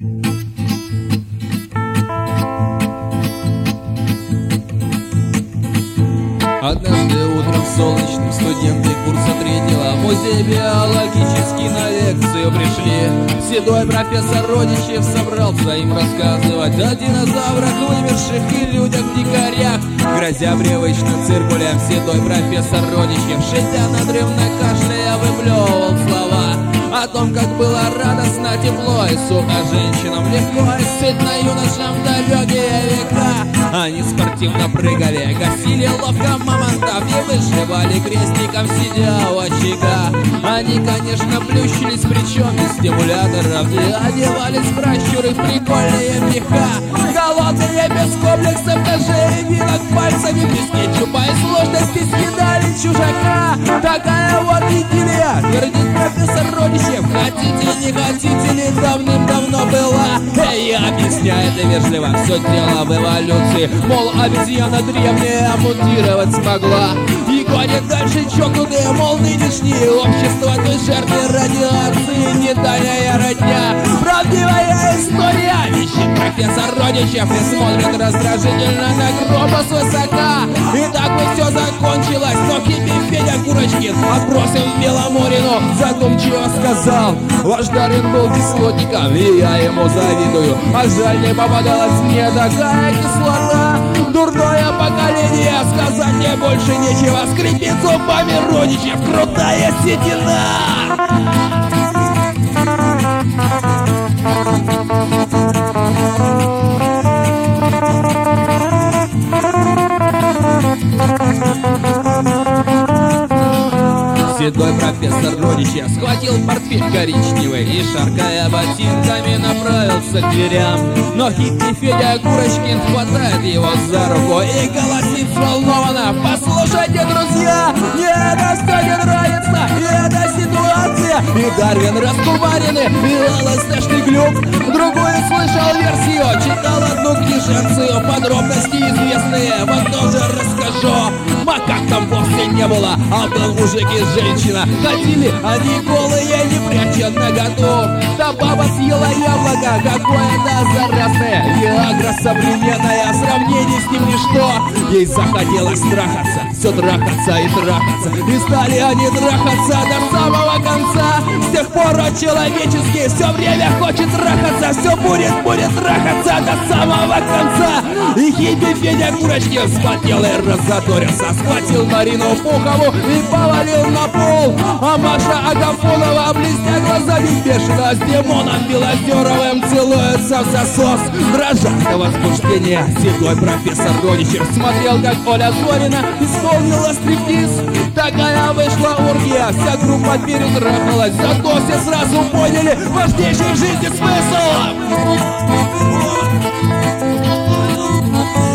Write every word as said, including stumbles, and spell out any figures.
Однажды утром солнечным студенты курса третьего в музей биологический на лекцию пришли. Седой профессор Родичев собрался им рассказывать о динозаврах, вымерших и людях-дикарях. Грозя привычным циркулем, седой профессор Родичев, шипя надрывно кашляя, выплевывал слова о том, как было радостно, тепло и сухо женщинам, легко и сытно юношам далекие века. Они спортивно прыгали, гасили ловко мамонтов и выживали крестиком, сидя у очага. Они, конечно, плющились, причем без стимуляторов, и одевались в пращуры в прикольные меха. Голодные, без комплексов, даже вилок пальцами, без кетчупа и сложности съедали чужака. Такая вот идиллия, твердит профессор Родичев. Хотите, не хотите ли, давным-давно была. Эй, я объясняю это вежливо, все дело в эволюции. Мол, обезьяна древняя мутировать смогла и гонит дальше чокнутые, мол, нынешние общества той жертвы радиации не дальняя родня. Правдивая история, ищет профессор Родичев и смотрит раздражительно на гроба свысока. И так бы все закончилось, но хиппи Федя Курочкин, отбросив Беломорину, задумчиво сказал: ваш Дарвин был кислотником, и я ему завидую. А жаль, не попадалась мне такая кислота. Дурное поколение, сказать мне больше нечего. Скрипит зубами Родичев, крутая седина. Седой профессор Родичев схватил портфель коричневый и, шаркая ботинками, направился к дверям. Но хитрый Федя Курочкин хватает его за руку и голосит взволнованно: послушайте, друзья, мне это все не нравится, и эта ситуация. И Дарвин раскуваренный, и ЛСДшный глюк. Другую слышал версию, читал одну книженцию, подробности известные, вот тоже расскажу. Макак там вовсе не было, а был мужик и женщина. Ходили они голые, не пряча наготу. Да баба съела яблоко, какое-то заразное. Виагра современная, сравнение с ним ничто. Ей захотелось трахаться, все трахаться и трахаться. И стали они трахаться до самого конца. С тех пор человеческий все время хочет трахаться. Все будет, будет трахаться до самого конца. И хиппи Федя Курочкин вспотел и раззадорился. Схватил Марину Пухову и повалил на пол. А Маша Агафонова, блестя глазами бешено, с Димоном Белозеровым целуется в засос. Дрожа до возбуждения, седой профессор Родичев смотрел, как Оля Зорина исполнила стриптиз. Такая вышла оргия, вся группа перетрахалась. Зато все сразу поняли важнейший в жизни смысл.